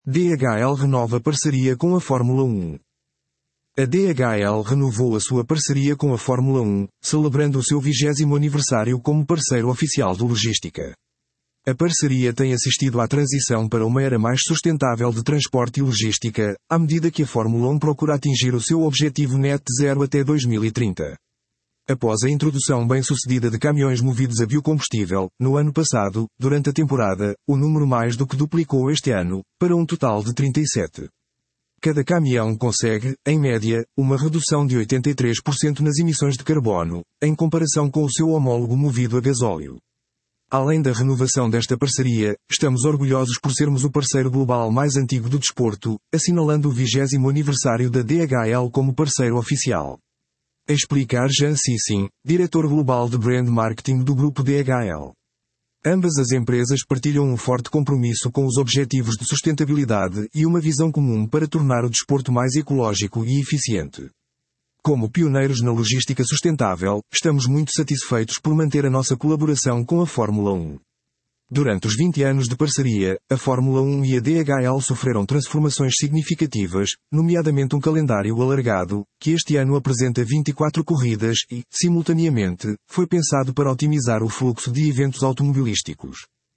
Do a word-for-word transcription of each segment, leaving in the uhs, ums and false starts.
D H L renova parceria com a Fórmula um. A D H L renovou a sua parceria com a Fórmula um, celebrando o seu vigésimo aniversário como parceiro oficial de logística. A parceria tem assistido à transição para uma era mais sustentável de transporte e logística, à medida que a Fórmula um procura atingir o seu objetivo net zero até dois mil e trinta. Após a introdução bem-sucedida de caminhões movidos a biocombustível, no ano passado, durante a temporada, o número mais do que duplicou este ano, para um total de trinta e sete. Cada caminhão consegue, em média, uma redução de oitenta e três por cento nas emissões de carbono, em comparação com o seu homólogo movido a gasóleo. Além da renovação desta parceria, estamos orgulhosos por sermos o parceiro global mais antigo do desporto, assinalando o vigésimo aniversário da D H L como parceiro oficial. Explica Arjan Sissin, diretor global de Brand Marketing do grupo D H L. Ambas as empresas partilham um forte compromisso com os objetivos de sustentabilidade e uma visão comum para tornar o desporto mais ecológico e eficiente. Como pioneiros na logística sustentável, estamos muito satisfeitos por manter a nossa colaboração com a Fórmula um. Durante os vinte anos de parceria, a Fórmula um e a D H L sofreram transformações significativas, nomeadamente um calendário alargado, que este ano apresenta vinte e quatro corridas e, simultaneamente, foi pensado para otimizar o fluxo de eventos automobilísticos.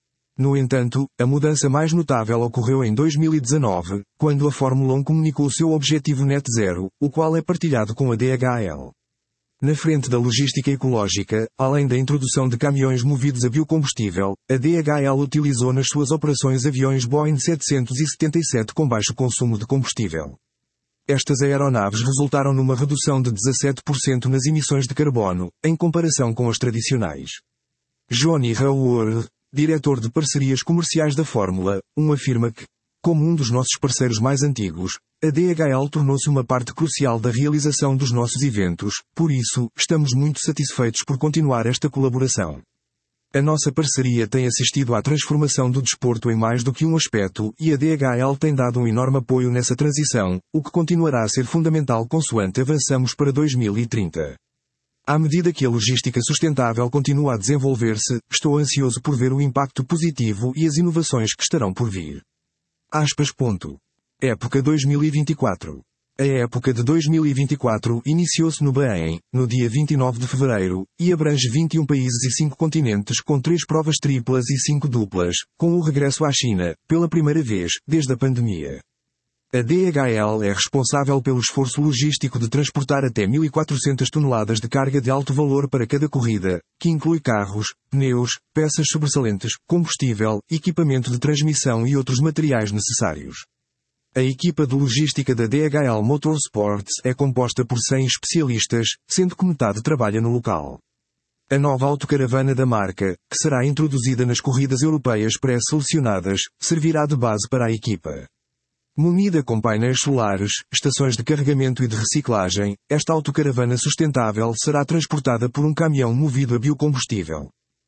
No entanto, a mudança mais notável ocorreu em dois mil e dezanove, quando a Fórmula um comunicou seu objetivo net zero, o qual é partilhado com a D H L. Na frente da logística ecológica, além da introdução de caminhões movidos a biocombustível, a D H L utilizou nas suas operações aviões Boeing setecentos e setenta e sete com baixo consumo de combustível. Estas aeronaves resultaram numa redução de dezassete por cento nas emissões de carbono, em comparação com as tradicionais. Johnny Raworth, diretor de parcerias comerciais da Fórmula um, afirma que, como um dos nossos parceiros mais antigos, a D H L tornou-se uma parte crucial da realização dos nossos eventos, por isso, estamos muito satisfeitos por continuar esta colaboração. A nossa parceria tem assistido à transformação do desporto em mais do que um aspecto e a D H L tem dado um enorme apoio nessa transição, o que continuará a ser fundamental consoante avançamos para dois mil e trinta. À medida que a logística sustentável continua a desenvolver-se, estou ansioso por ver o impacto positivo e as inovações que estarão por vir. Aspas. Ponto. Época dois mil e vinte e quatro. A época de dois mil e vinte e quatro iniciou-se no Bahrein, no dia vinte e nove de fevereiro, e abrange vinte e um países e cinco continentes com três provas triplas e cinco duplas, com o regresso à China, pela primeira vez, desde a pandemia. A D H L é responsável pelo esforço logístico de transportar até mil e quatrocentas toneladas de carga de alto valor para cada corrida, que inclui carros, pneus, peças sobressalentes, combustível, equipamento de transmissão e outros materiais necessários. A equipa de logística da D H L Motorsports é composta por cem especialistas, sendo que metade trabalha no local. A nova autocaravana da marca, que será introduzida nas corridas europeias pré-selecionadas, servirá de base para a equipa. Munida com painéis solares, estações de carregamento e de reciclagem, esta autocaravana sustentável será transportada por um caminhão movido a biocombustível.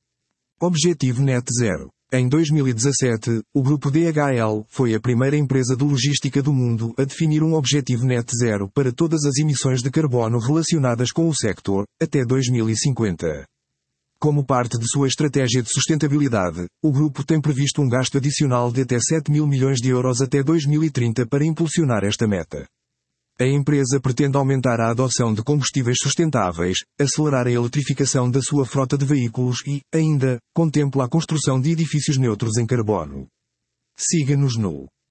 Objetivo net zero. Em dois mil e dezassete, o grupo D H L foi a primeira empresa de logística do mundo a definir um objetivo net zero para todas as emissões de carbono relacionadas com o sector, até dois mil e cinquenta. Como parte de sua estratégia de sustentabilidade, o grupo tem previsto um gasto adicional de até sete mil milhões de euros até dois mil e trinta para impulsionar esta meta. A empresa pretende aumentar a adoção de combustíveis sustentáveis, acelerar a eletrificação da sua frota de veículos e, ainda, contempla a construção de edifícios neutros em carbono. Siga-nos no